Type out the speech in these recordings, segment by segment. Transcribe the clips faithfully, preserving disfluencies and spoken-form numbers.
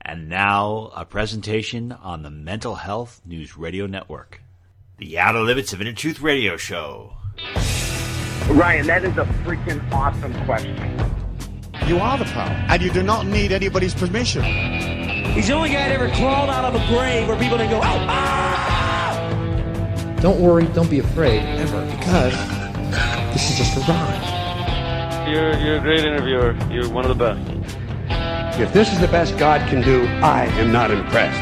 And now, a presentation on the Mental Health News Radio Network. The Outer Limits of Inner Truth Radio Show. Ryan, that is a freaking awesome question. You are the power, and you do not need anybody's permission. He's the only guy that ever crawled out of a grave where people didn't go, oh, ah! Don't worry, don't be afraid, ever, because this is just a ride. You're, you're a great interviewer. You're one of the best. If this is the best God can do, I am not impressed.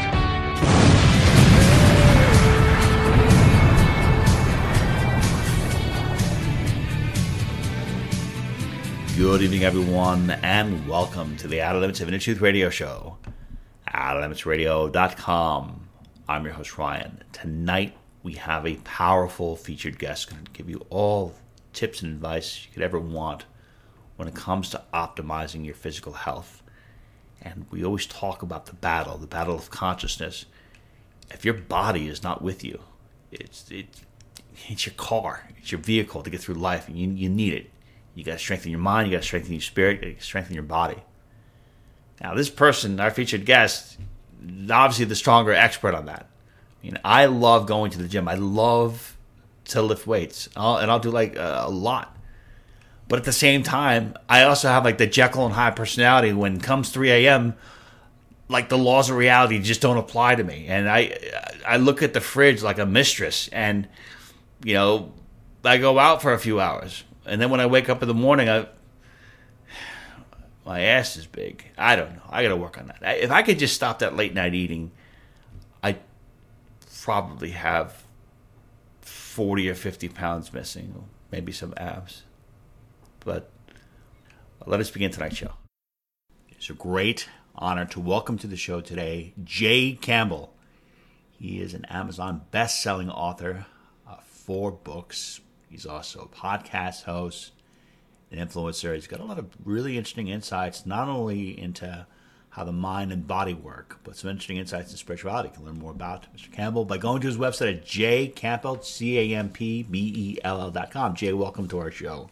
Good evening, everyone, and welcome to the Outer Limits of Inner Truth Radio Show. outer limits radio dot com. I'm your host, Ryan. Tonight, we have a powerful featured guest going to give you all tips and advice you could ever want when it comes to optimizing your physical health. And we always talk about the battle, the battle of consciousness. If your body is not with you, it's it, it's your car, it's your vehicle to get through life, and you, you need it. You got to strengthen your mind, you got to strengthen your spirit, you got to strengthen your body. Now, this person, our featured guest, obviously the stronger expert on that. I mean, I love going to the gym. I love to lift weights, I'll, and I'll do like a, a lot. But at the same time, I also have like the Jekyll and Hyde personality. When it comes three a.m., like the laws of reality just don't apply to me. And I I look at the fridge like a mistress, and, you know, I go out for a few hours. And then when I wake up in the morning, I, my ass is big. I don't know. I got to work on that. If I could just stop that late night eating, I'd probably have forty or fifty pounds missing, maybe some abs. But let us begin tonight's show. It's a great honor to welcome to the show today Jay Campbell. He is an Amazon best-selling author of four books. He's also a podcast host, an influencer. He's got a lot of really interesting insights, not only into how the mind and body work, but some interesting insights in spirituality. You can learn more about Mister Campbell by going to his website at j campbell, C A M P B E L L dot com. Jay, welcome to our show.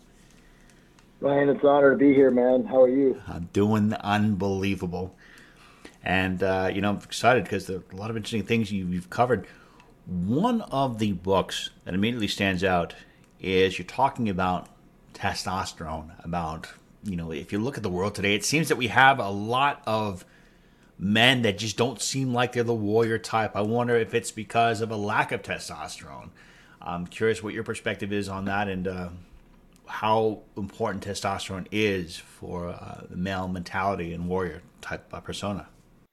Ryan, it's an honor to be here, man. How are you? I'm doing unbelievable. And, uh, you know, I'm excited because there are a lot of interesting things you, you've covered. One of the books that immediately stands out is you're talking about testosterone, about, you know, if you look at the world today, it seems that we have a lot of men that just don't seem like they're the warrior type. I wonder if it's because of a lack of testosterone. I'm curious what your perspective is on that, and uh, how important testosterone is for uh, the male mentality and warrior type uh, persona.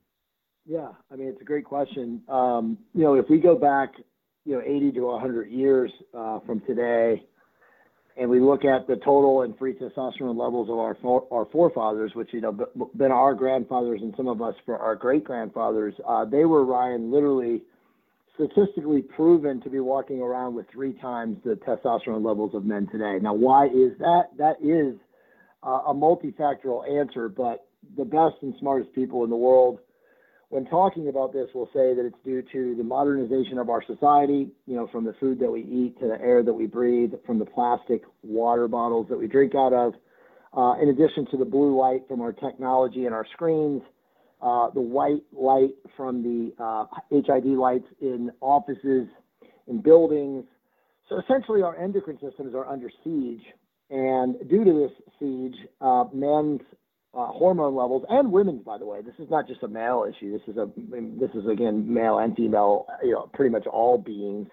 Yeah, I mean, it's a great question. Um, you know, if we go back, you know, eighty to one hundred years uh, from today, and we look at the total and free testosterone levels of our for, our forefathers, which, you know, been our grandfathers and some of us for our great-grandfathers, uh, they were, Ryan, literally statistically proven to be walking around with three times the testosterone levels of men today. Now, why is that? That is uh, a multifactorial answer, but the best and smartest people in the world, when talking about this, will say that it's due to the modernization of our society, you know, from the food that we eat to the air that we breathe, from the plastic water bottles that we drink out of, uh, in addition to the blue light from our technology and our screens, uh, the white light from the uh, H I D lights in offices, in buildings. So essentially our endocrine systems are under siege. And due to this siege, uh, men's Uh, hormone levels, and women's, by the way. This is not just a male issue. This is a this is again male and female. You know, pretty much all beings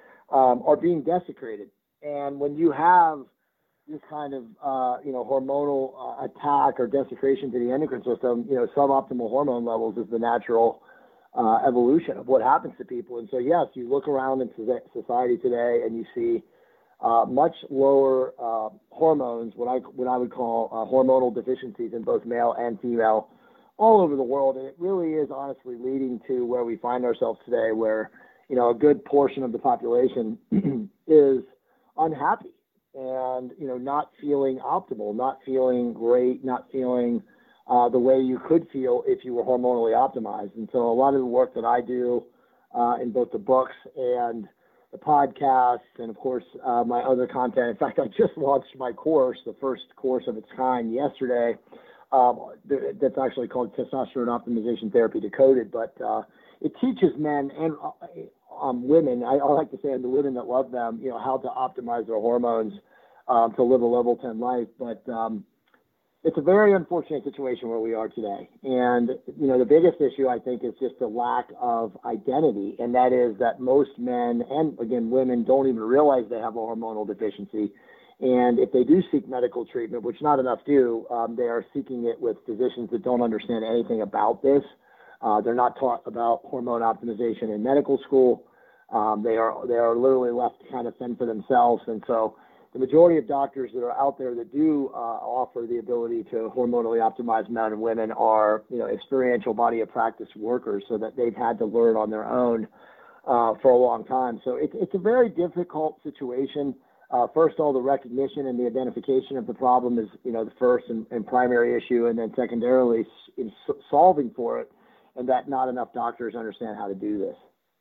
um, are being desecrated. And when you have this kind of uh, you know hormonal uh, attack or desecration to the endocrine system, you know, suboptimal hormone levels is the natural uh, evolution of what happens to people. And so, yes, you look around in society today and you see Uh, much lower uh, hormones, what I what I would call uh, hormonal deficiencies in both male and female, all over the world, and it really is honestly leading to where we find ourselves today, where, you know, a good portion of the population is unhappy and, you know, not feeling optimal, not feeling great, not feeling uh, the way you could feel if you were hormonally optimized. And so a lot of the work that I do uh, in both the books and the podcasts, and of course, uh, my other content. In fact, I just launched my course, the first course of its kind, yesterday, um, that's actually called testosterone optimization therapy decoded. But uh, it teaches men and um, women, I, I like to say, and the women that love them, you know, how to optimize their hormones um, to live a level ten life. But um, it's a very unfortunate situation where we are today. And, you know, the biggest issue, I think, is just the lack of identity. And that is that most men and, again, women don't even realize they have a hormonal deficiency. And if they do seek medical treatment, which not enough do, um, they are seeking it with physicians that don't understand anything about this. Uh, they're not taught about hormone optimization in medical school. Um, they are they are literally left to kind of fend for themselves. And so the majority of doctors that are out there that do uh, offer the ability to hormonally optimize men and women are, you know, experiential body of practice workers, so that they've had to learn on their own uh, for a long time. So it's it's a very difficult situation. Uh, first, all the recognition and the identification of the problem is, you know, the first and, and primary issue, and then secondarily in solving for it, and that not enough doctors understand how to do this.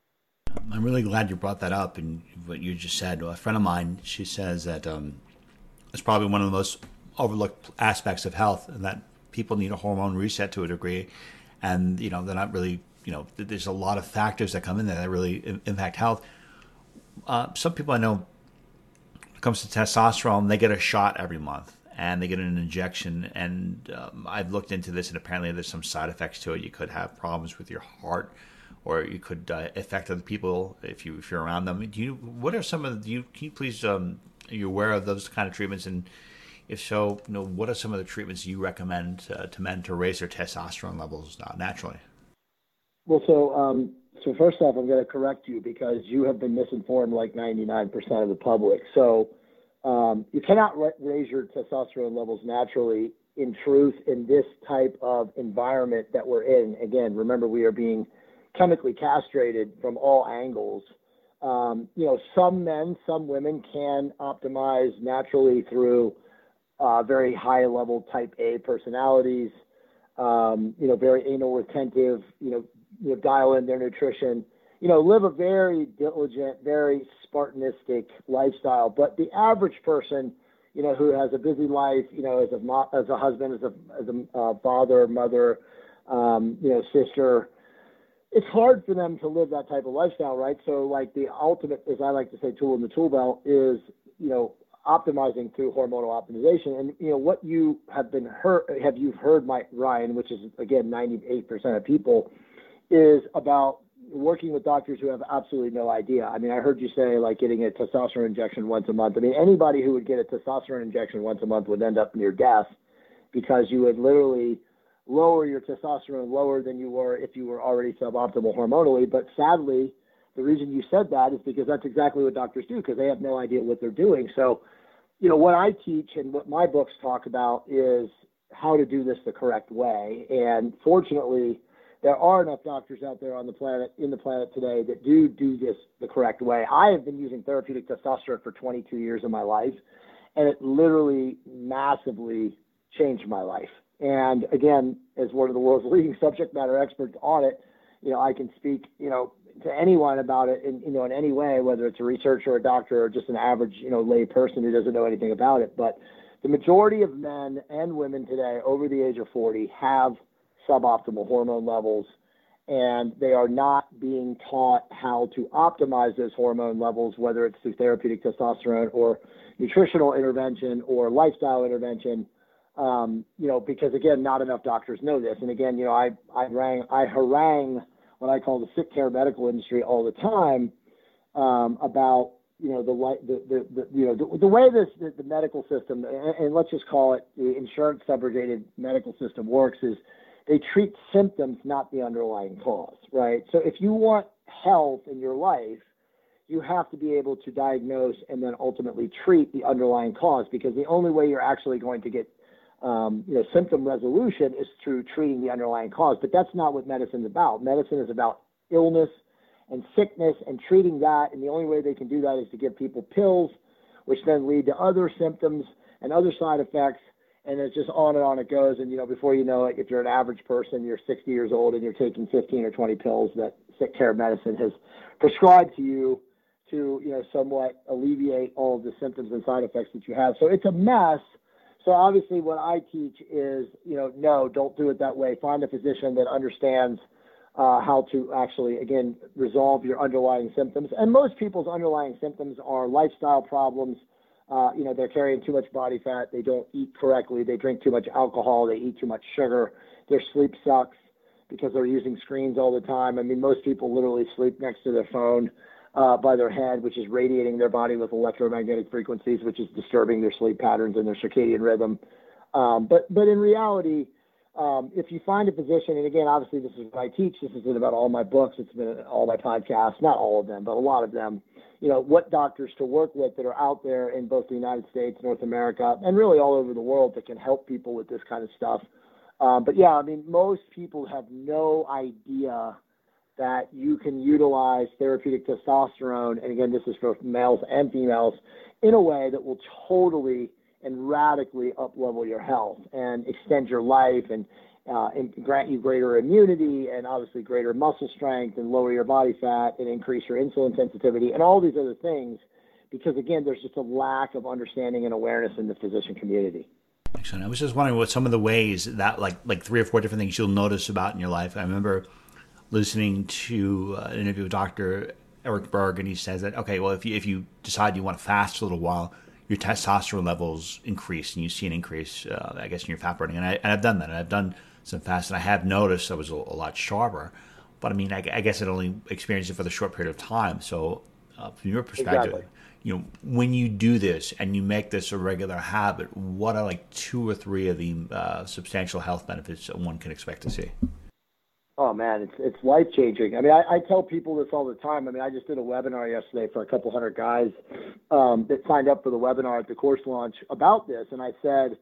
I'm really glad you brought that up and what you just said. A friend of mine, she says that um, it's probably one of the most overlooked aspects of health, and that people need a hormone reset to a degree. And, you know, they're not really, you know, there's a lot of factors that come in there that really impact health. Uh, some people I know, when it comes to testosterone, they get a shot every month and they get an injection. And um, I've looked into this, and apparently there's some side effects to it. You could have problems with your heart, or you could uh, affect other people if you if you're around them. Do you? What are some of the? Do you, can you please? Um, are you aware of those kind of treatments? And if so, you know, what are some of the treatments you recommend uh, to men to raise their testosterone levels uh, naturally? Well, so um, so first off, I'm going to correct you because you have been misinformed like ninety-nine percent of the public. So um, you cannot ra- raise your testosterone levels naturally. In truth, in this type of environment that we're in, again, remember we are being chemically castrated from all angles. Um, you know, some men, some women can optimize naturally through uh, very high level type A personalities, um, you know, very anal retentive, you know, you know, dial in their nutrition, you know, live a very diligent, very Spartanistic lifestyle. But the average person, you know, who has a busy life, you know, as a, mo- as a husband, as a, as a uh, father, mother, um, you know, sister, it's hard for them to live that type of lifestyle, right? So like the ultimate, as I like to say, tool in the tool belt is, you know, optimizing through hormonal optimization. And, you know, what you have been heard, have you heard, my Ryan, which is again, ninety-eight percent of people, is about working with doctors who have absolutely no idea. I mean, I heard you say like getting a testosterone injection once a month. I mean, anybody who would get a testosterone injection once a month would end up near death, because you would literally lower your testosterone lower than you were if you were already suboptimal hormonally. But sadly, the reason you said that is because that's exactly what doctors do, because they have no idea what they're doing. So, you know, what I teach and what my books talk about is how to do this the correct way. And fortunately, there are enough doctors out there on the planet, in the planet today, that do do this the correct way. I have been using therapeutic testosterone for twenty-two years of my life, and it literally massively changed my life. And again, as one of the world's leading subject matter experts on it, you know, I can speak, you know, to anyone about it in, you know, in any way, whether it's a researcher or a doctor or just an average, you know, lay person who doesn't know anything about it. But the majority of men and women today over the age of forty have suboptimal hormone levels, and they are not being taught how to optimize those hormone levels, whether it's through therapeutic testosterone or nutritional intervention or lifestyle intervention. Um, you know, because again, not enough doctors know this. And again, you know, I, I rang, I harangue what I call the sick care medical industry all the time, um, about, you know, the, the, the, the you know, the, the way this, the, the medical system, and, and let's just call it the insurance subrogated medical system works, is they treat symptoms, not the underlying cause, right? So if you want health in your life, you have to be able to diagnose and then ultimately treat the underlying cause, because the only way you're actually going to get Um, you know, symptom resolution is through treating the underlying cause. But that's not what medicine is about. Medicine is about illness and sickness and treating that. And the only way they can do that is to give people pills, which then lead to other symptoms and other side effects. And it's just on and on it goes. And, you know, before you know it, if you're an average person, you're sixty years old and you're taking fifteen or twenty pills that sick care medicine has prescribed to you to, you know, somewhat alleviate all of the symptoms and side effects that you have. So it's a mess. So obviously what I teach is, you know, no, don't do it that way. Find a physician that understands uh, how to actually, again, resolve your underlying symptoms. And most people's underlying symptoms are lifestyle problems. Uh, you know, they're carrying too much body fat. They don't eat correctly. They drink too much alcohol. They eat too much sugar. Their sleep sucks because they're using screens all the time. I mean, most people literally sleep next to their phone uh, by their head, which is radiating their body with electromagnetic frequencies, which is disturbing their sleep patterns and their circadian rhythm. Um, but, but in reality, um, if you find a physician, and again, obviously this is what I teach. This has been about all my books. It's been all my podcasts, not all of them, but a lot of them. You know, what doctors to work with that are out there in both the United States, North America, and really all over the world that can help people with this kind of stuff. Um, but yeah, I mean, most people have no idea that you can utilize therapeutic testosterone, and again, this is for males and females, in a way that will totally and radically up-level your health and extend your life and, uh, and grant you greater immunity and obviously greater muscle strength and lower your body fat and increase your insulin sensitivity and all these other things, because again, there's just a lack of understanding and awareness in the physician community. Excellent. I was just wondering what some of the ways that, like, like three or four different things you'll notice about in your life. I remember listening to uh, an interview with Doctor Eric Berg, and he says that, okay, well, if you if you decide you want to fast a little while, your testosterone levels increase, and you see an increase, uh, I guess, in your fat burning. And, I, and I've done that, and I've done some fast, and I have noticed I was a, a lot sharper. But I mean, I, I guess it only experienced it for the short period of time. So, uh, from your perspective, Exactly. you know, when you do this and you make this a regular habit, what are like two or three of the uh, substantial health benefits that one can expect to see? Oh man, it's it's life changing. I mean, I, I tell people this all the time. I mean, I just did a webinar yesterday for a couple hundred guys um, that signed up for the webinar at the course launch about this, and I said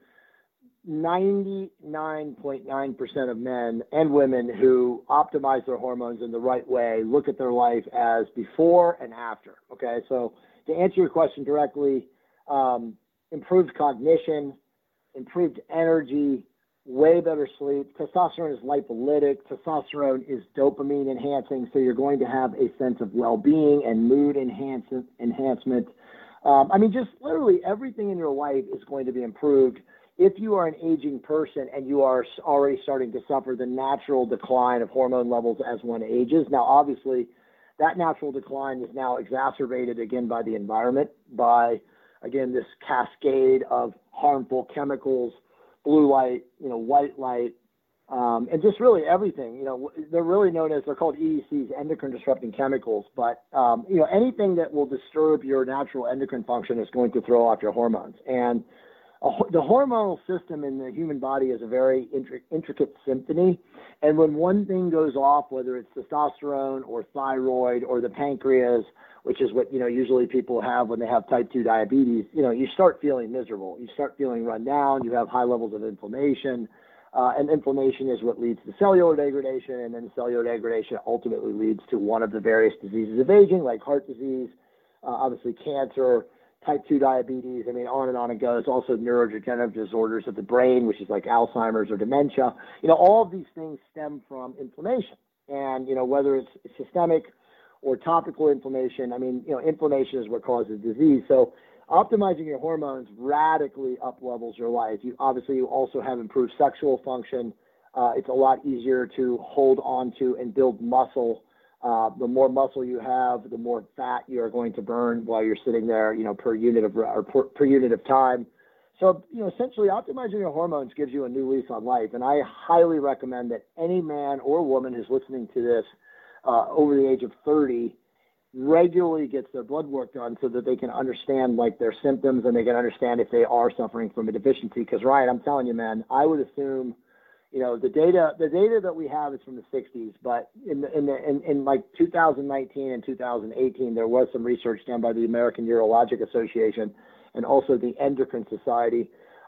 ninety-nine point nine percent of men and women who optimize their hormones in the right way look at their life as before and after. Okay, so to answer your question directly, um, improved cognition, improved energy, way better sleep. Testosterone is lipolytic. Testosterone is dopamine enhancing, so you're going to have a sense of well-being and mood enhancement. enhancement. Um, I mean, just literally everything in your life is going to be improved if you are an aging person and you are already starting to suffer the natural decline of hormone levels as one ages. Now, obviously, that natural decline is now exacerbated again by the environment, by, again, this cascade of harmful chemicals, blue light, you know, white light, um, and just really everything. You know, they're really known as, they're called E D Cs, endocrine disrupting chemicals. But, um, you know, anything that will disturb your natural endocrine function is going to throw off your hormones. And uh, the hormonal system in the human body is a very intric- intricate symphony. And when one thing goes off, whether it's testosterone or thyroid or the pancreas, which is what, you know, usually people have when they have type two diabetes, you know, you start feeling miserable. You start feeling run down. You have high levels of inflammation. Uh, and inflammation is what leads to cellular degradation. And then cellular degradation ultimately leads to one of the various diseases of aging, like heart disease, uh, obviously cancer, type two diabetes. I mean, on and on it goes. Also neurodegenerative disorders of the brain, which is like Alzheimer's or dementia. You know, all of these things stem from inflammation. And, you know, whether it's systemic or topical inflammation, I mean, you know, inflammation is what causes disease. So optimizing your hormones radically up-levels your life. You obviously, you also have improved sexual function. Uh, it's a lot easier to hold on to and build muscle. Uh, the more muscle you have, the more fat you are going to burn while you're sitting there, you know, per unit of or per, per unit of time. So, you know, essentially optimizing your hormones gives you a new lease on life. And I highly recommend that any man or woman who's listening to this uh, over the age of thirty regularly gets their blood work done so that they can understand like their symptoms and they can understand if they are suffering from a deficiency. Because Ryan, I'm telling you, man, I would assume, you know, the data, the data that we have is from the sixties, but in the, in the, in, in like two thousand nineteen and two thousand eighteen, there was some research done by the American Urologic Association and also the Endocrine Society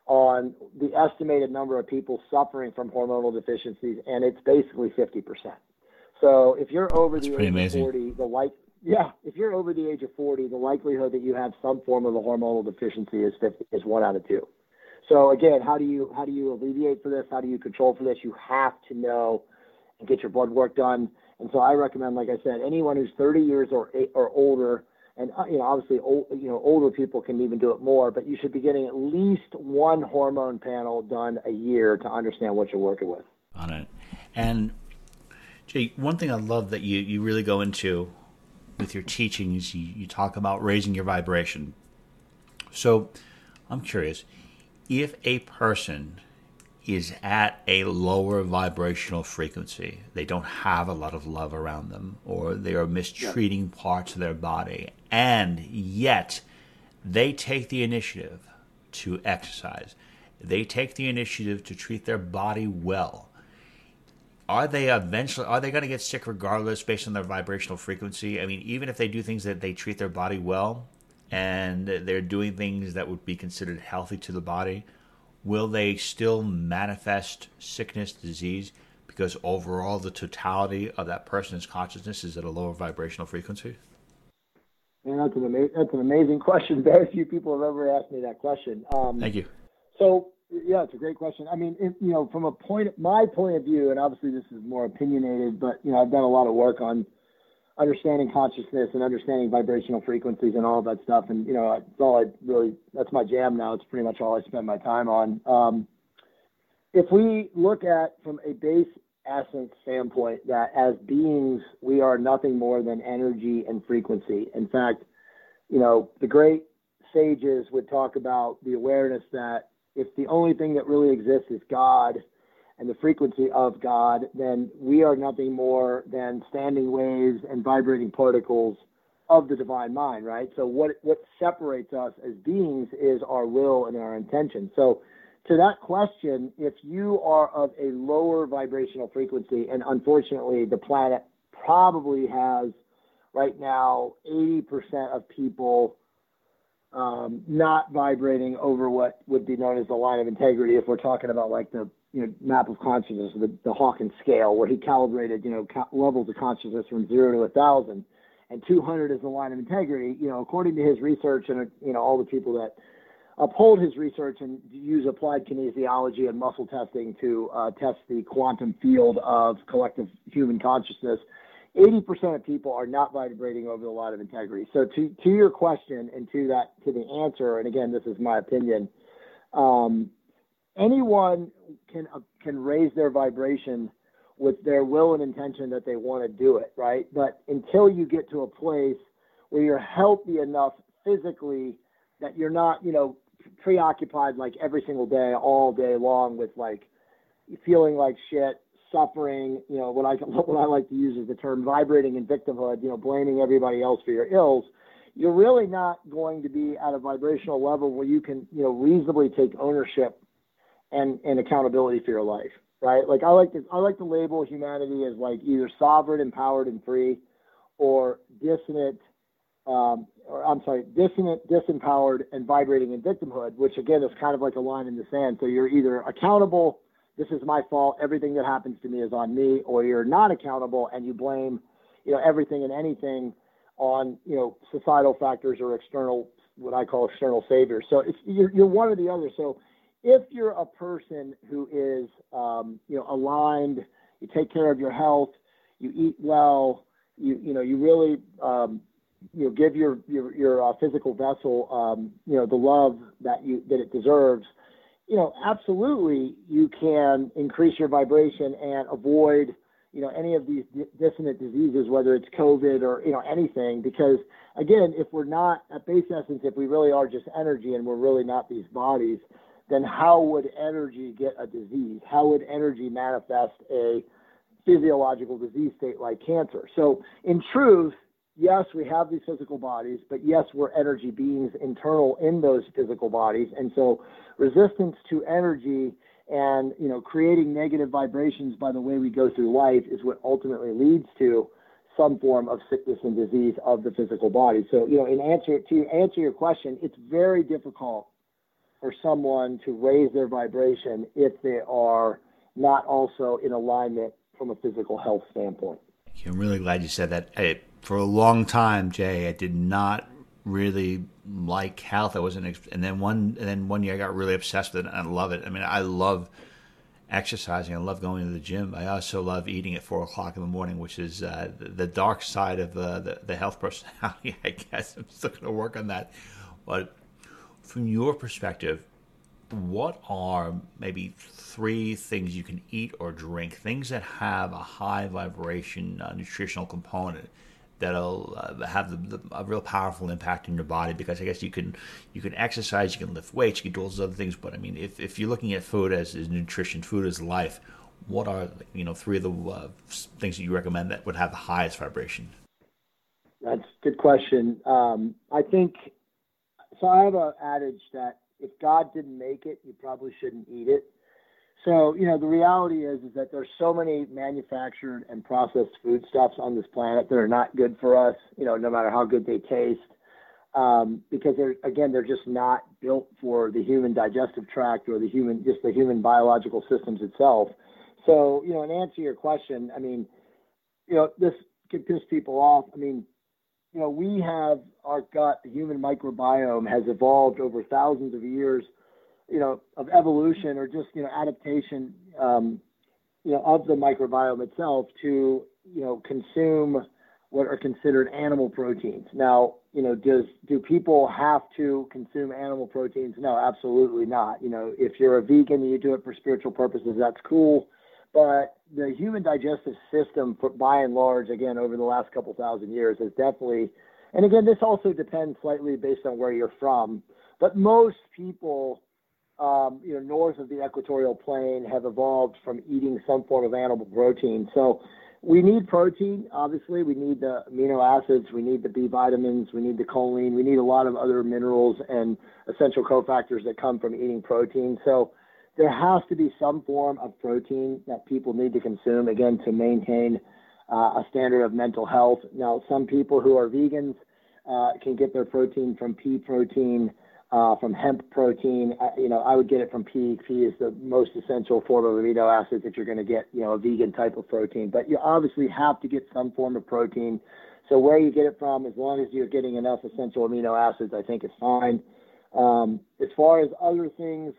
on the estimated number of people suffering from hormonal deficiencies, and it's basically fifty percent. So if you're over That's the pretty age amazing. of forty, the like, yeah, if you're over the age of forty, the likelihood that you have some form of a hormonal deficiency is fifty, is one out of two. So again, how do you how do you alleviate for this? How do you control for this? You have to know and get your blood work done. And so I recommend, like I said, anyone who's thirty years or or older And, uh, you know, obviously, old, you know, older people can even do it more, but you should be getting at least one hormone panel done a year to understand what you're working with. On it. And, Jay, one thing I love that you, you really go into with your teaching is you, you talk about raising your vibration. So I'm curious, if a person is at a lower vibrational frequency, they don't have a lot of love around them, or they are mistreating yeah. parts of their body, and yet they take the initiative to exercise, they take the initiative to treat their body well, are they eventually, are they going to get sick regardless based on their vibrational frequency? I mean, even if they do things that they treat their body well, and they're doing things that would be considered healthy to the body, will they still manifest sickness, disease, because overall the totality of that person's consciousness is at a lower vibrational frequency? Man, that's an, ama- that's an amazing question. Very few people have ever asked me that question. Um, Thank you. So, yeah, it's a great question. I mean, if, you know, from a point, my point of view, and obviously this is more opinionated, but, you know, I've done a lot of work on understanding consciousness and understanding vibrational frequencies and all of that stuff. And, you know, it's all I really, that's my jam now. It's pretty much all I spend my time on. Um, if we look at from a base essence standpoint that as beings, we are nothing more than energy and frequency. In fact, you know, the great sages would talk about the awareness that if the only thing that really exists is God and the frequency of God, then we are nothing more than standing waves and vibrating particles of the divine mind, right? So what what separates us as beings is our will and our intention. So to that question, if you are of a lower vibrational frequency, and unfortunately the planet probably has right now eighty percent of people um, not vibrating over what would be known as the line of integrity, if we're talking about like the you know, map of consciousness, the, the Hawkins scale, where he calibrated, you know, ca- levels of consciousness from zero to a thousand, and two hundred is the line of integrity. You know, according to his research, and you know, all the people that uphold his research and use applied kinesiology and muscle testing to uh, test the quantum field of collective human consciousness, eighty percent of people are not vibrating over the line of integrity. So to to your question and to that to the answer, and again, this is my opinion. Um, Anyone can uh, can raise their vibration with their will and intention that they want to do it, right? But until you get to a place where you're healthy enough physically that you're not, you know, preoccupied like every single day, all day long with like feeling like shit, suffering, you know, what I what I like to use is the term vibrating in victimhood, you know, blaming everybody else for your ills, you're really not going to be at a vibrational level where you can, you know, reasonably take ownership and, and accountability for your life, right? Like I like to I like to label humanity as like either sovereign, empowered, and free, or dissonant, um, or I'm sorry, dissonant, disempowered, and vibrating in victimhood, which again is kind of like a line in the sand. So you're either accountable, this is my fault, everything that happens to me is on me, or you're not accountable and you blame, you know, everything and anything on, you know, societal factors or external, what I call external saviors. So it's you're, you're one or the other. So if you're a person who is, um, you know, aligned, you take care of your health, you eat well, you you know, you really, um, you know, give your your, your uh, physical vessel, um, you know, the love that you that it deserves, you know, absolutely you can increase your vibration and avoid, you know, any of these dissonant diseases, whether it's COVID or, you know, anything, because again, if we're not at base essence, if we really are just energy and we're really not these bodies, then how would energy get a disease? How would energy manifest a physiological disease state like cancer? So in truth, yes, we have these physical bodies, but yes, we're energy beings internal in those physical bodies. And so resistance to energy and, you know, creating negative vibrations by the way we go through life is what ultimately leads to some form of sickness and disease of the physical body. So, you know, in answer to answer your question, it's very difficult for someone to raise their vibration if they are not also in alignment from a physical health standpoint. I'm really glad you said that. I, for a long time, Jay, I did not really like health. I wasn't, and then one, and then one year I got really obsessed with it, and I love it. I mean, I love exercising. I love going to the gym. I also love eating at four o'clock in the morning, which is uh, the, the dark side of uh, the, the health personality, I guess. I'm still going to work on that. But from your perspective, what are maybe three things you can eat or drink, things that have a high vibration uh, nutritional component that'll uh, have the, the, a real powerful impact in your body? Because I guess you can you can exercise, you can lift weights, you can do all those other things. But I mean, if, if you're looking at food as, as nutrition, food as life, what are you know three of the uh, things that you recommend that would have the highest vibration? That's a good question. Um, I think so. I have an adage that if God didn't make it, you probably shouldn't eat it. So, you know, the reality is, is that there's so many manufactured and processed foodstuffs on this planet that are not good for us, you know, no matter how good they taste, um, because they're, again, they're just not built for the human digestive tract or the human, just the human biological systems itself. So, you know, in answer to your question, I mean, you know, this can piss people off. I mean, you know, we have our gut, the human microbiome has evolved over thousands of years, you know, of evolution or just, you know, adaptation, um, you know, of the microbiome itself to, you know, consume what are considered animal proteins. Now, you know, does, do people have to consume animal proteins? No, absolutely not. You know, if you're a vegan and you do it for spiritual purposes, that's cool. But the human digestive system, for, by and large, again, over the last couple thousand years has definitely, and again, this also depends slightly based on where you're from, but most people, um, you know, north of the equatorial plane have evolved from eating some form of animal protein. So we need protein, obviously. We need the amino acids. We need the B vitamins. We need the choline. We need a lot of other minerals and essential cofactors that come from eating protein. So there has to be some form of protein that people need to consume, again, to maintain uh, a standard of mental health. Now, some people who are vegans uh, can get their protein from pea protein, uh, from hemp protein. Uh, you know, I would get it from pea. Pea is the most essential form of amino acids that you're going to get, you know, a vegan type of protein. But you obviously have to get some form of protein. So where you get it from, as long as you're getting enough essential amino acids, I think is fine. Um, as far as other things,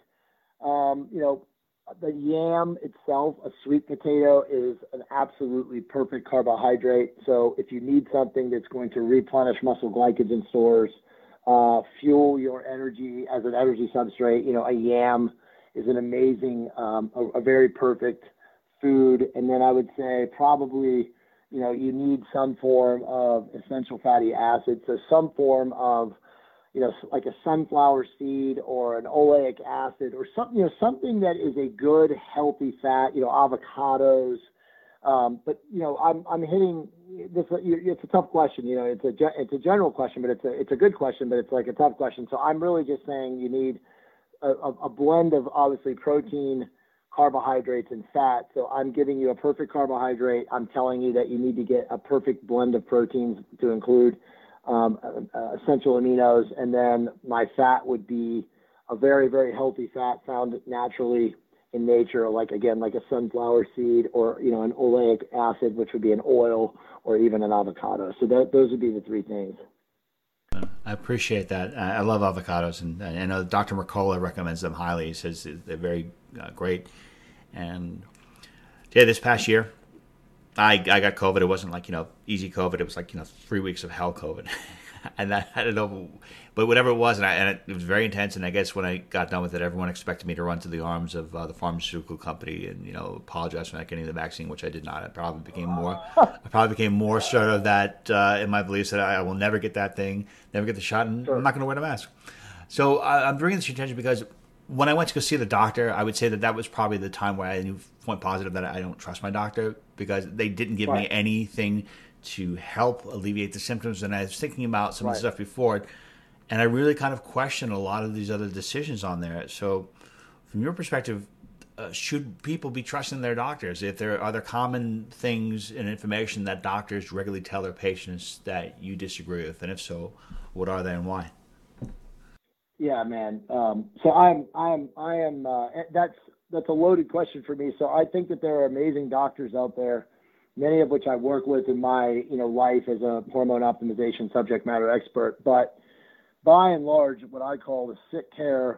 Um, you know, the yam itself, a sweet potato, is an absolutely perfect carbohydrate. So if you need something that's going to replenish muscle glycogen stores, uh, fuel your energy as an energy substrate, you know, a yam is an amazing, um, a, a very perfect food. And then I would say probably, you know, you need some form of essential fatty acids, so some form of, you know, like a sunflower seed or an oleic acid or something, you know, something that is a good, healthy fat, you know, avocados. Um, but, you know, I'm, I'm hitting this, it's a tough question, you know, it's a, it's a general question, but it's a, it's a good question, but it's like a tough question. So I'm really just saying you need a, a, a blend of obviously protein, carbohydrates, and fat. So I'm giving you a perfect carbohydrate. I'm telling you that you need to get a perfect blend of proteins to include Um, uh, essential aminos, and then my fat would be a very, very healthy fat found naturally in nature, like, again, like a sunflower seed or, you know, an oleic acid, which would be an oil, or even an avocado. So that, those would be the three things. I appreciate that. I love avocados, and I know Doctor Mercola recommends them highly. He says they're very uh, great. And yeah, this past year, I, I got COVID. It wasn't like, you know, easy COVID. It was like, you know, three weeks of hell COVID. and I, I don't know, but whatever it was, and, I, and it, it was very intense. And I guess when I got done with it, everyone expected me to run to the arms of uh, the pharmaceutical company and, you know, apologize for not getting the vaccine, which I did not. I probably became more, I probably became more sort of that uh, in my beliefs that I, I will never get that thing, never get the shot, and sure. I'm not going to wear the mask. So uh, I'm bringing this to your attention because when I went to go see the doctor, I would say that that was probably the time where I knew point positive that I don't trust my doctor because they didn't give right. me anything to help alleviate the symptoms. And I was thinking about some right. of the stuff before, and I really kind of questioned a lot of these other decisions on there. So from your perspective, uh, should people be trusting their doctors? If there are there common things and information that doctors regularly tell their patients that you disagree with? And if so, what are they and why? Yeah, man. Um, so I'm, I'm, I am, uh, that's, that's a loaded question for me. So I think that there are amazing doctors out there, many of which I work with in my, you know, life as a hormone optimization subject matter expert. But by and large, what I call the sick care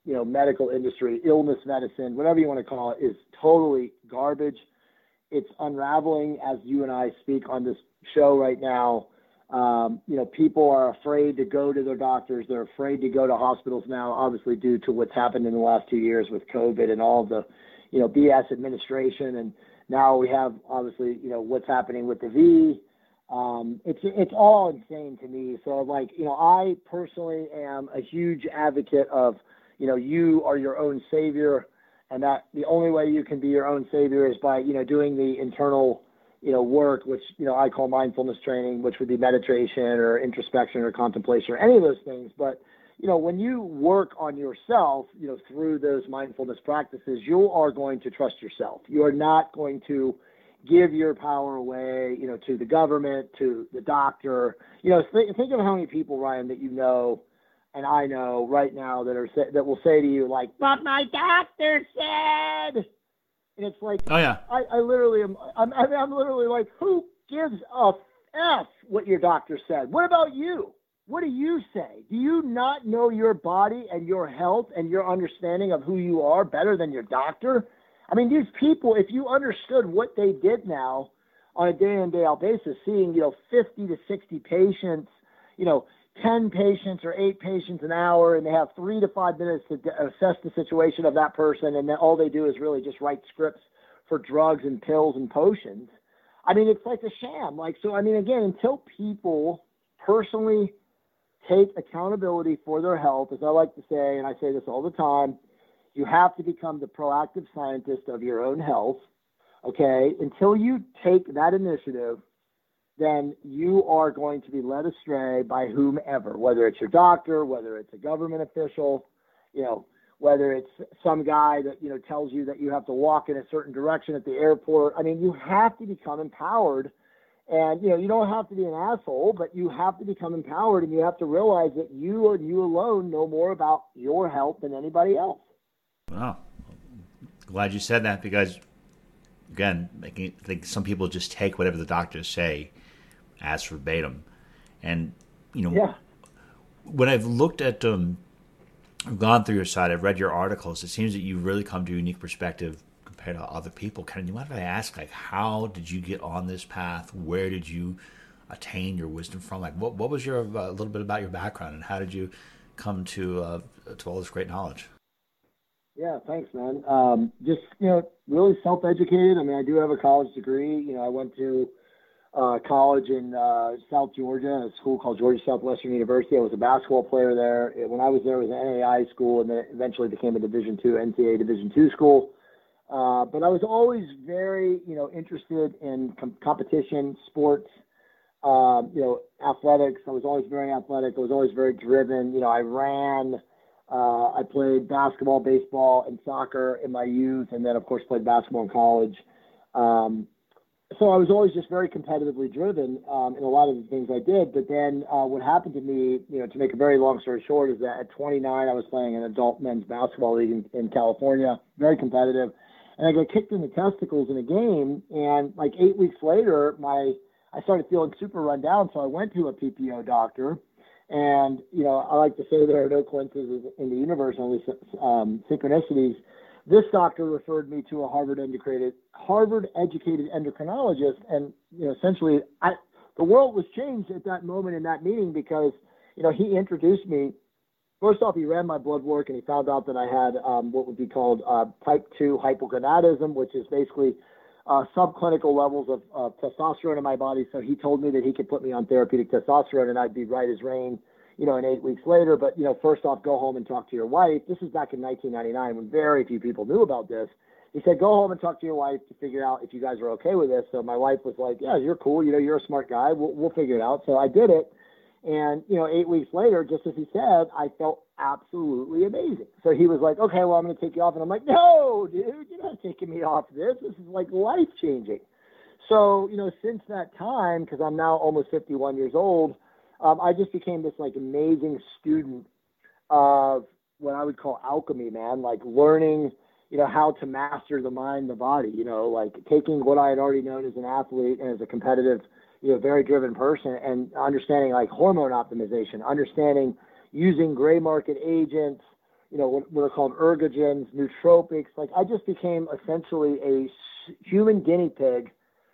you know, medical industry, illness medicine, whatever you want to call it, is totally garbage. It's unraveling as you and I speak on this show right now. Um, you know, people are afraid to go to their doctors. They're afraid to go to hospitals now, obviously due to what's happened in the last two years with COVID and all the, you know, B S administration. And now we have, obviously, you know, what's happening with the V. Um, it's it's all insane to me. So, like, you know, I personally am a huge advocate of, you know, you are your own savior, and that the only way you can be your own savior is by, you know, doing the internal, you know, work, which, you know, I call mindfulness training, which would be meditation or introspection or contemplation or any of those things. But, you know, when you work on yourself, you know, through those mindfulness practices, you are going to trust yourself. You are not going to give your power away, you know, to the government, to the doctor. You know, th- think of how many people, Ryan, that you know and I know right now that are that will say to you, like, but my doctor said. And it's like, oh yeah, I, I literally am. I'm, I'm literally like, who gives a f what your doctor said? What about you? What do you say? Do you not know your body and your health and your understanding of who you are better than your doctor? I mean, these people, if you understood what they did now on a day in, day out basis, seeing, you know, fifty to sixty patients, you know, ten patients or eight patients an hour, and they have three to five minutes to d- assess the situation of that person, and then all they do is really just write scripts for drugs and pills and potions. I mean, it's like a sham. Like, so, I mean, again, until people personally take accountability for their health, as I like to say, and I say this all the time, you have to become the proactive scientist of your own health, okay? Until you take that initiative, then you are going to be led astray by whomever, whether it's your doctor, whether it's a government official, you know, whether it's some guy that, you know, tells you that you have to walk in a certain direction at the airport. I mean, you have to become empowered. And, you know, you don't have to be an asshole, but you have to become empowered, and you have to realize that you and you alone know more about your health than anybody else. Wow. Glad you said that, because, again, I think some people just take whatever the doctors say as verbatim. And, you know, yeah. when I've looked at, um, I've gone through your site, I've read your articles, it seems that you've really come to a unique perspective compared to other people. Kind of, you mind if I ask, like, how did you get on this path? Where did you attain your wisdom from? Like, what what was your, a uh, little bit about your background, and how did you come to uh, to all this great knowledge? Yeah, thanks, man. Um, just, you know, really self-educated. I mean, I do have a college degree. You know, I went to uh, college in uh, South Georgia, a school called Georgia Southwestern University. I was a basketball player there. When I was there, it was an N A I A school, and then it eventually became a Division two, N C A A Division two school. Uh, but I was always very, you know, interested in com- competition, sports, um, you know, athletics. I was always very athletic. I was always very driven. You know, I ran. Uh, I played basketball, baseball, and soccer in my youth, and then, of course, played basketball in college. Um, so I was always just very competitively driven um, in a lot of the things I did. But then uh, what happened to me, you know, to make a very long story short, is that at twenty-nine, I was playing an adult men's basketball league in, in California, very competitive. And I got kicked in the testicles in a game, and like eight weeks later, my I started feeling super run down, so I went to a P P O doctor. And, you know, I like to say there are no coincidences in the universe, only um, synchronicities. This doctor referred me to a Harvard-educated, Harvard-educated endocrinologist, and, you know, essentially, I, the world was changed at that moment in that meeting because, you know, he introduced me. First off, he ran my blood work, and he found out that I had um, what would be called uh, type two hypogonadism, which is basically uh, subclinical levels of uh, testosterone in my body. So he told me that he could put me on therapeutic testosterone, and I'd be right as rain, you know, in eight weeks later. But, you know, first off, go home and talk to your wife. This is back in nineteen ninety-nine when very few people knew about this. He said, go home and talk to your wife to figure out if you guys are okay with this. So my wife was like, yeah, you're cool. You know, you're a smart guy. We'll, we'll figure it out. So I did it. And, you know, eight weeks later, just as he said, I felt absolutely amazing. So he was like, okay, well, I'm going to take you off. And I'm like, no, dude, you're not taking me off this. This is like life-changing. So, you know, since that time, because I'm now almost fifty-one years old, um, I just became this like amazing student of what I would call alchemy, man, like learning, you know, how to master the mind, the body, you know, like taking what I had already known as an athlete and as a competitive, you know, very driven person, and understanding like hormone optimization, understanding using gray market agents, you know, what, what are called ergogens, nootropics. Like I just became essentially a human guinea pig,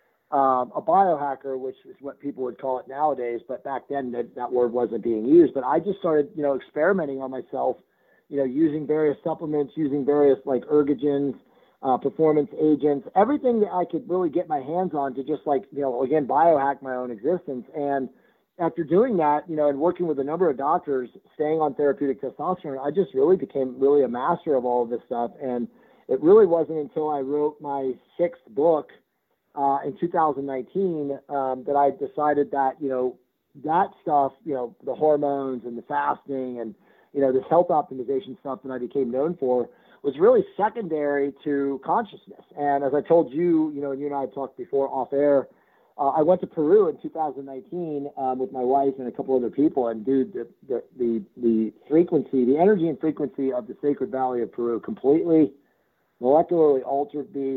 um, a biohacker, which is what people would call it nowadays. But back then that, that word wasn't being used. But I just started, you know, experimenting on myself, you know, using various supplements, using various like ergogens, uh, performance agents, everything that I could really get my hands on to just like, you know, again, biohack my own existence. And after doing that, you know, and working with a number of doctors, staying on therapeutic testosterone, I just really became really a master of all of this stuff. And it really wasn't until I wrote my sixth book uh, in two thousand nineteen um, that I decided that, you know, that stuff, you know, the hormones and the fasting and, you know, this health optimization stuff that I became known for was really secondary to consciousness. And as I told you, you know, and you and I had talked before off air, Uh, I went to Peru in two thousand nineteen um, with my wife and a couple other people, and dude, the, the the the frequency, the energy and frequency of the Sacred Valley of Peru completely molecularly altered me.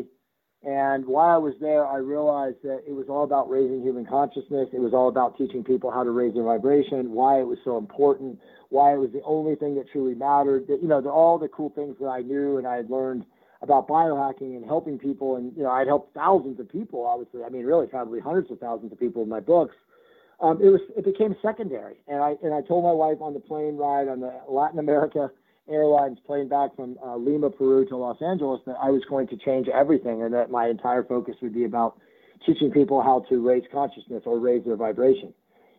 And while I was there, I realized that it was all about raising human consciousness. It was all about teaching people how to raise their vibration, why it was so important, why it was the only thing that truly mattered. That, you know, the, all the cool things that I knew and I had learned about biohacking and helping people. And, you know, I'd helped thousands of people, obviously. I mean, really probably hundreds of thousands of people in my books. Um, it was, it became secondary. And I, and I told my wife on the plane ride on the Latin America Airlines plane back from uh, Lima, Peru to Los Angeles that I was going to change everything and that my entire focus would be about teaching people how to raise consciousness or raise their vibration.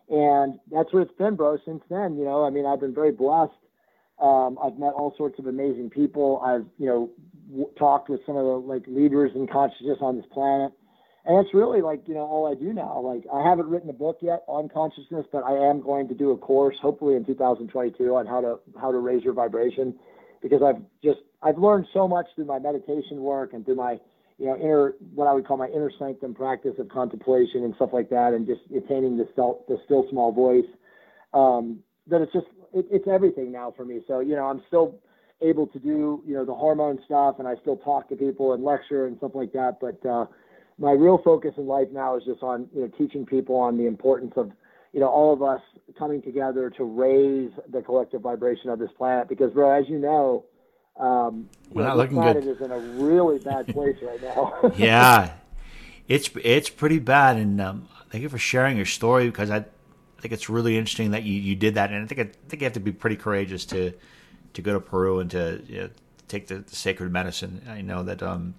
And that's what it's been, bro, since then. You know, I mean, I've been very blessed. Um, I've met all sorts of amazing people. I've, you know, w- talked with some of the like leaders in consciousness on this planet. And it's really like, you know, all I do now. Like I haven't written a book yet on consciousness, but I am going to do a course hopefully in two thousand twenty-two on how to, how to raise your vibration, because I've just, I've learned so much through my meditation work and through my, you know, inner, what I would call my inner sanctum practice of contemplation and stuff like that. And just attaining the still, the still small voice. Um, that it's just, it, it's everything now for me. So, you know, I'm still able to do, you know, the hormone stuff, and I still talk to people and lecture and stuff like that. But uh, my real focus in life now is just on, you know, teaching people on the importance of, you know, all of us coming together to raise the collective vibration of this planet. Because, bro, as you know, um, We're you not know, looking this planet good. is in a really bad place right now. Yeah, it's it's pretty bad. And um, thank you for sharing your story, because I, I think it's really interesting that you, you did that. And I think I think you have to be pretty courageous to to go to Peru and to, you know, take the, the sacred medicine. I know that um,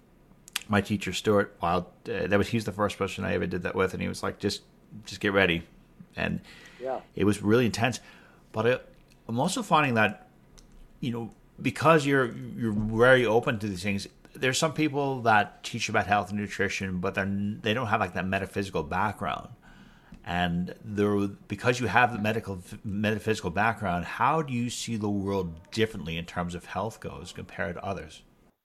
my teacher Stuart Wild, uh, that was he's the first person I ever did that with, and he was like, just just get ready, and Yeah. it was really intense. But I, I'm also finding that, you know, because you're you're very open to these things, there's some people that teach about health and nutrition, but they're they don't have like that metaphysical background. And there, because you have the medical metaphysical background, how do you see the world differently in terms of health goes compared to others?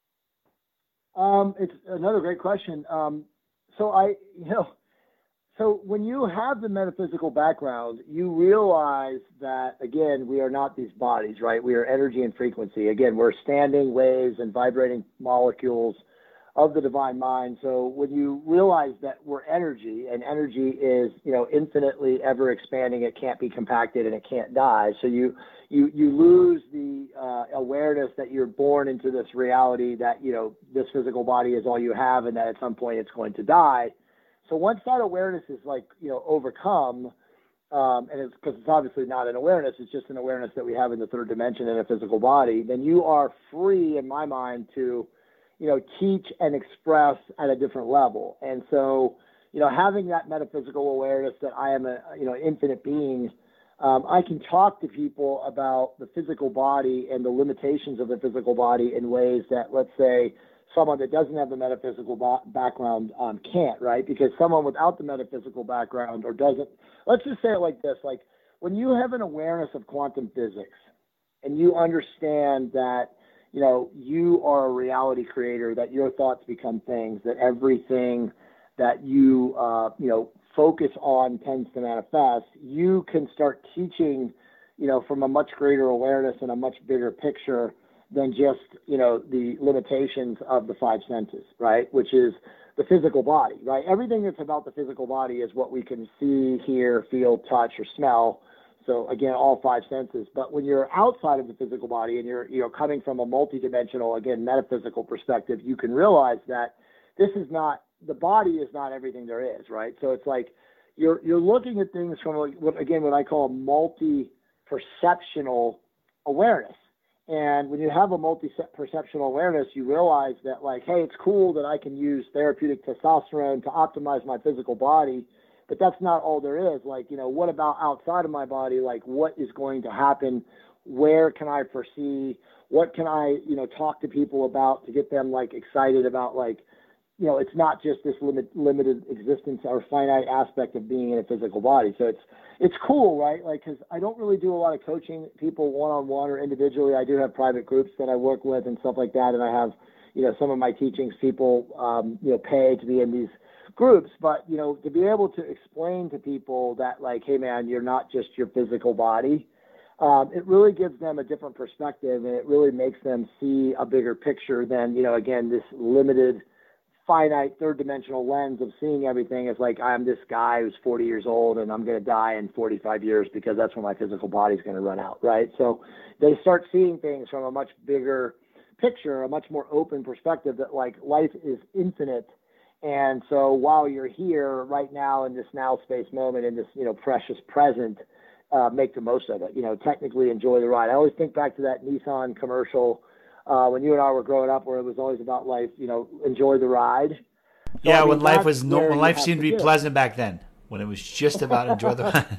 Um, it's another great question. Um, so I, you know, so when you have the metaphysical background, you realize that, again, we are not these bodies, right? We are energy and frequency. Again, we're standing waves and vibrating molecules of the divine mind. So when you realize that we're energy, and energy is, you know, infinitely ever expanding, it can't be compacted and it can't die. So you you you lose the uh, awareness that you're born into this reality, that, you know, this physical body is all you have, and that at some point it's going to die. So once that awareness is like, you know, overcome, um, and it's because it's obviously not an awareness, it's just an awareness that we have in the third dimension in a physical body, then you are free, in my mind, to, you know, teach and express at a different level. And so, you know, having that metaphysical awareness that I am a, you know, infinite being, um, I can talk to people about the physical body and the limitations of the physical body in ways that, let's say, someone that doesn't have the metaphysical ba- background um, can't, right? Because someone without the metaphysical background or doesn't, let's just say it like this, like when you have an awareness of quantum physics and you understand that, you know, you are a reality creator, that your thoughts become things, that everything that you, uh, you know, focus on tends to manifest, you can start teaching, you know, from a much greater awareness and a much bigger picture than just, you know, the limitations of the five senses, right? Which is the physical body, right? Everything that's about the physical body is what we can see, hear, feel, touch, or smell So again, all five senses. But when you're outside of the physical body and you're, you know, coming from a multidimensional, again, metaphysical perspective, you can realize that this is not, the body is not everything there is, right? So it's like you're you're looking at things from, what, again, what I call a multi-perceptional awareness. And when you have a multi-perceptional awareness, you realize that, like, hey, it's cool that I can use therapeutic testosterone to optimize my physical body, but that's not all there is. Like, you know, what about outside of my body? Like, what is going to happen? Where can I foresee? What can I, you know, talk to people about to get them, like, excited about, like, you know, it's not just this limit, limited existence or finite aspect of being in a physical body. So it's it's cool, right? Like, because I don't really do a lot of coaching people one-on-one or individually. I do have private groups that I work with and stuff like that, and I have, you know, some of my teachings people, um, you know, pay to be in these groups. But, you know, to be able to explain to people that, like, hey, man, you're not just your physical body, um, it really gives them a different perspective, and it really makes them see a bigger picture than, you know, again, this limited, finite third dimensional lens of seeing everything as like, I'm this guy who's forty years old and I'm going to die in forty-five years because that's when my physical body's going to run out, right? So they start seeing things from a much bigger picture, a much more open perspective that, like, life is infinite. And so while you're here right now in this now space moment, in this, you know, precious present, uh, make the most of it, you know, technically enjoy the ride. I always think back to that Nissan commercial Uh, when you and I were growing up, where it was always about life, you know, enjoy the ride. So, yeah, I mean, when life was no, when life seemed to be to pleasant back then, when it was just about enjoy the ride.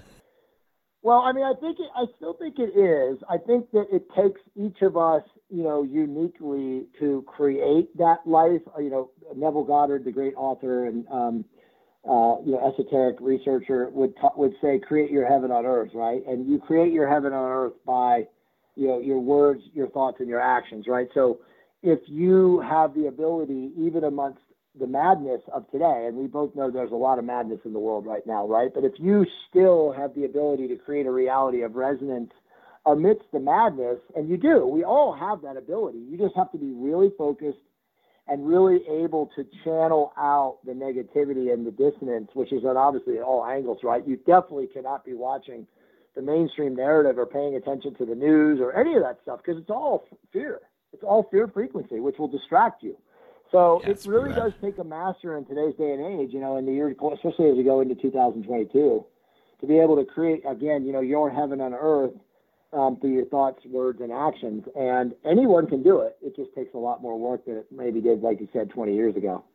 Well, I mean, I think it, I still think it is. I think that it takes each of us, you know, uniquely to create that life. You know, Neville Goddard, the great author and um, uh, you know, esoteric researcher, would t- would say, create your heaven on earth, right? And you create your heaven on earth by, you know, your words, your thoughts, and your actions, right? So if you have the ability, even amongst the madness of today, and we both know there's a lot of madness in the world right now, right? But if you still have the ability to create a reality of resonance amidst the madness, and you do, we all have that ability. You just have to be really focused and really able to channel out the negativity and the dissonance, which is on obviously at all angles, right? You definitely cannot be watching the mainstream narrative or paying attention to the news or any of that stuff, because it's all fear. It's all fear frequency, which will distract you. So yeah, it really does take a master in today's day and age, you know, in the year, especially as we go into two thousand twenty-two, to be able to create, again, you know, your heaven on earth um, through your thoughts, words, and actions. And anyone can do it. It just takes a lot more work than it maybe did, like you said, twenty years ago.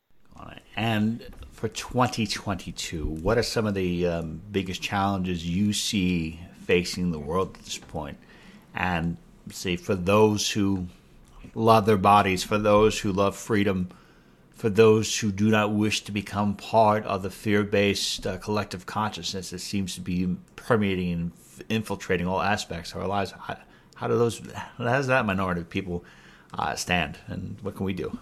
And for twenty twenty-two, what are some of the um, biggest challenges you see facing the world at this point? And say for those who love their bodies, for those who love freedom, for those who do not wish to become part of the fear-based uh, collective consciousness that seems to be permeating and infiltrating all aspects of our lives, how, how do those, how does that minority of people uh, stand, and what can we do?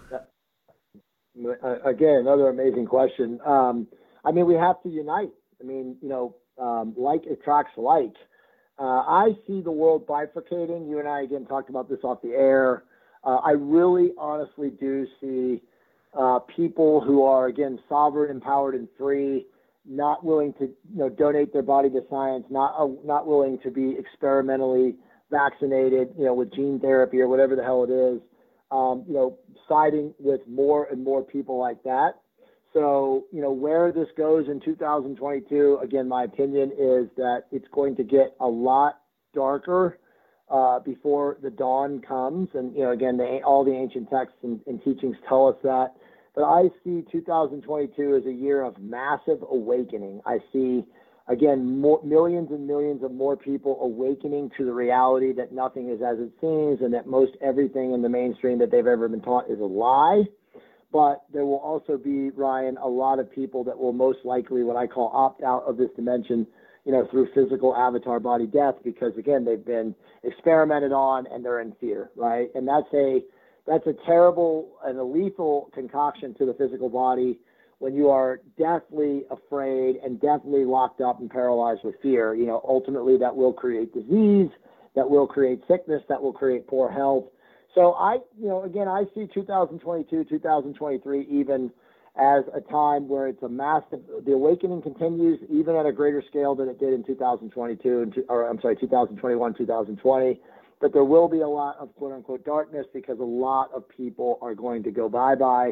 Again, another amazing question. Um, I mean, we have to unite. I mean, you know, um, like attracts like. Uh, I see the world bifurcating. You and I, again, talked about this off the air. Uh, I really honestly do see uh, people who are, again, sovereign, empowered, and free, not willing to, you know, donate their body to science, not uh, not willing to be experimentally vaccinated, you know, with gene therapy or whatever the hell it is. Um, you know, siding with more and more people like that. So, you know, where this goes in two thousand twenty-two, again, my opinion is that it's going to get a lot darker uh, before the dawn comes. And, you know, again, the, all the ancient texts and, and teachings tell us that. But I see two thousand twenty-two as a year of massive awakening. I see, again, more, millions and millions of more people awakening to the reality that nothing is as it seems, and that most everything in the mainstream that they've ever been taught is a lie. But there will also be, Ryan, a lot of people that will most likely, what I call, opt out of this dimension, you know, through physical avatar body death, because, again, they've been experimented on and they're in fear, right? And that's a that's a terrible and a lethal concoction to the physical body when you are deathly afraid and deathly locked up and paralyzed with fear. You know, ultimately that will create disease, that will create sickness, that will create poor health. So I, you know, again, I see two thousand twenty-two, two thousand twenty-three even as a time where it's a massive, the awakening continues even at a greater scale than it did in two thousand twenty-two, and or I'm sorry, two thousand twenty-one, two thousand twenty. But there will be a lot of quote unquote darkness because a lot of people are going to go bye-bye.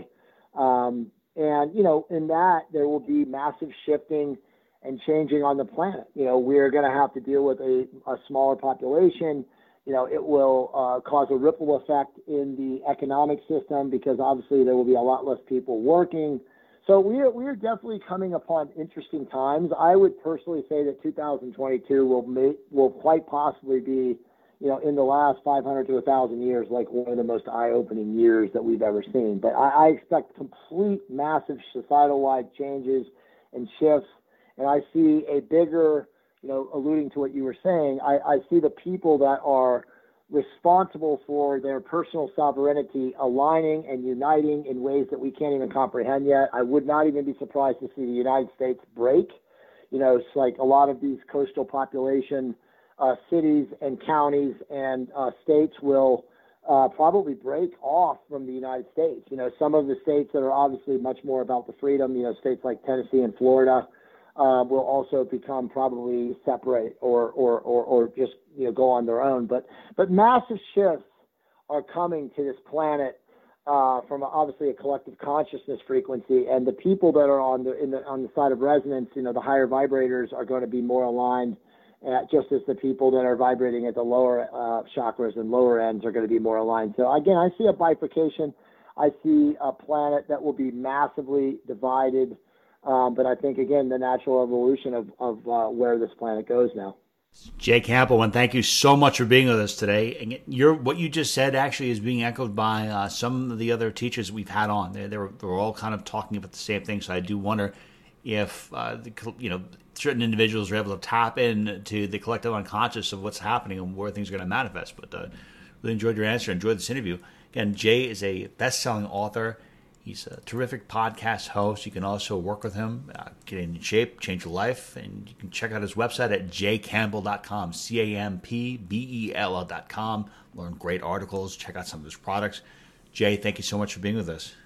Um, and, you know, in that there will be massive shifting and changing on the planet. You know, we're going to have to deal with a, a smaller population. You know, it will uh, cause a ripple effect in the economic system because obviously there will be a lot less people working. So we are, we are definitely coming upon interesting times. I would personally say that two thousand twenty-two will make, will quite possibly be, you know, in the last five hundred to one thousand years, like one of the most eye-opening years that we've ever seen. But I, I expect complete, massive societal-wide changes and shifts, and I see a bigger, you know, alluding to what you were saying, I, I see the people that are responsible for their personal sovereignty aligning and uniting in ways that we can't even comprehend yet. I would not even be surprised to see the United States break. You know, it's like a lot of these coastal population uh, cities and counties and uh, states will uh, probably break off from the United States. You know, some of the states that are obviously much more about the freedom, you know, states like Tennessee and Florida, Uh, will also become probably separate or, or, or, or just, you know, go on their own. But, but massive shifts are coming to this planet uh, from obviously a collective consciousness frequency, and the people that are on the, in the on the side of resonance, you know, the higher vibrators are going to be more aligned, uh, just as the people that are vibrating at the lower uh, chakras and lower ends are going to be more aligned. So again, I see a bifurcation. I see a planet that will be massively divided. Um, but I think, again, the natural evolution of, of uh, where this planet goes now. Jay Campbell, and thank you so much for being with us today. And you're, what you just said actually is being echoed by uh, some of the other teachers we've had on. They, they, were, they were all kind of talking about the same thing. So I do wonder if, uh, the, you know, certain individuals are able to tap into the collective unconscious of what's happening and where things are going to manifest. But uh, really enjoyed your answer. Enjoyed this interview. Again, Jay is a best-selling author. He's a terrific podcast host. You can also work with him, uh, get in shape, change your life, and you can check out his website at j campbell dot com, C A M P B E L L dot com. Learn great articles, check out some of his products. Jay, thank you so much for being with us.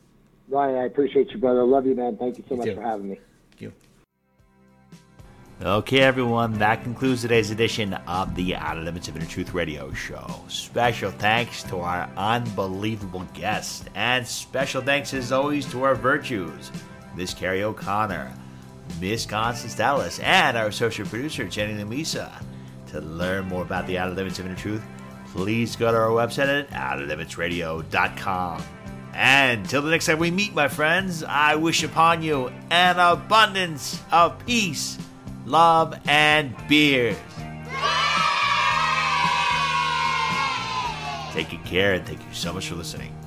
Ryan, I appreciate you, brother. I love you, man. Thank you so you much too. for having me. Thank you. Okay, everyone, that concludes today's edition of the Outer Limits of Inner Truth Radio Show. Special thanks to our unbelievable guests, and special thanks, as always, to our virtues, Miss Carrie O'Connor, Miss Constance Dallas, and our associate producer, Jenny Lamisa. To learn more about the Outer Limits of Inner Truth, please go to our website at outer limits radio dot com. And till the next time we meet, my friends, I wish upon you an abundance of peace, love, and beers. Take good care, and thank you so much for listening.